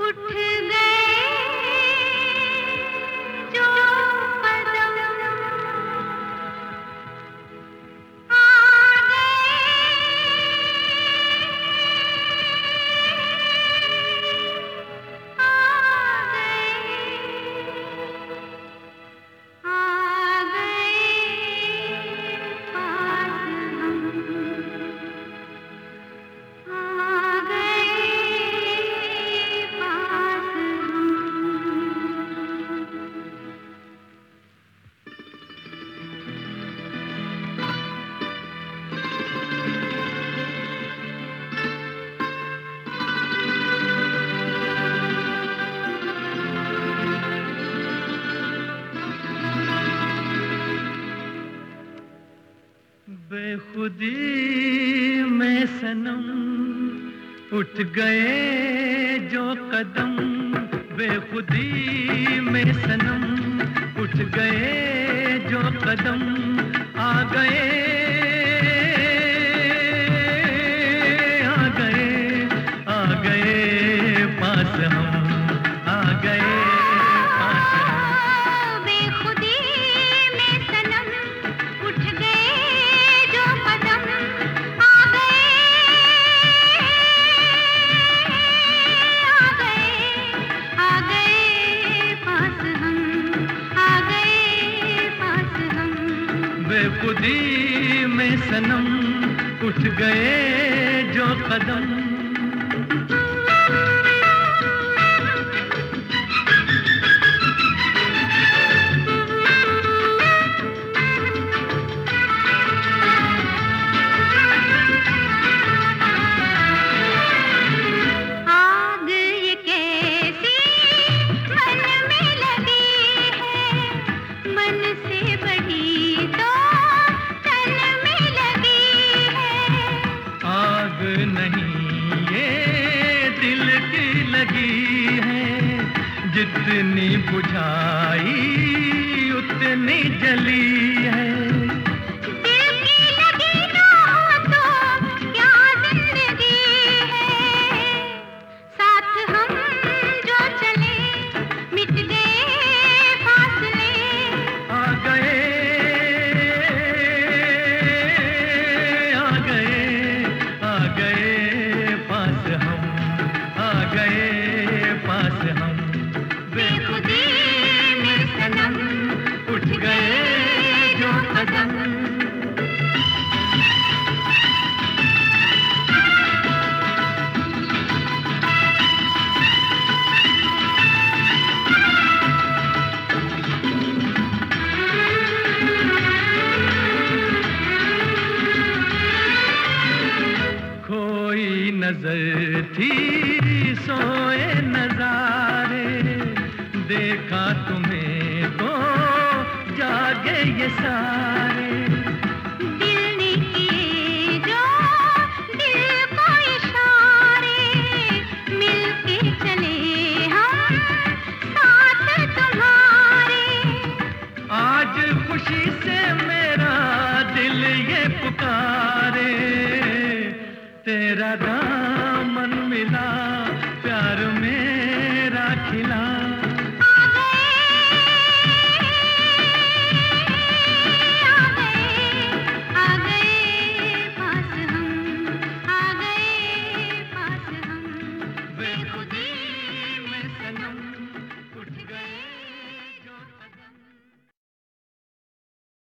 उठ गए जो कदम आ बेखुदी में सनम उठ गए जो कदम, बेखुदी में सनम उठ गए जो कदम, आ गए आ गए आ गए पास हम, आ गए पास हम। बेखुदी में सनम उठ गए जो कदम, आ गए पास हम, आ गए पास हम। बेखुदी में सनम उठ गए जो कदम। आग ये कैसी मन में लगी है, मन से बड़ी तो तन में लगी है। आग नहीं ये दिल की लगी है, जितनी बुझाई उतनी जली है। दिल की लगी ना हो तो क्या जिंदगी है, साथ हम जो चले मिट गए फासले। आ गए आ गए आ गए पास हम, आ गए पास हम। बेखुदी में सनम उठ गए जो कदम। खोई नजर थी सोए नजारे, देखा तुम्हें तो जागे ये सारे।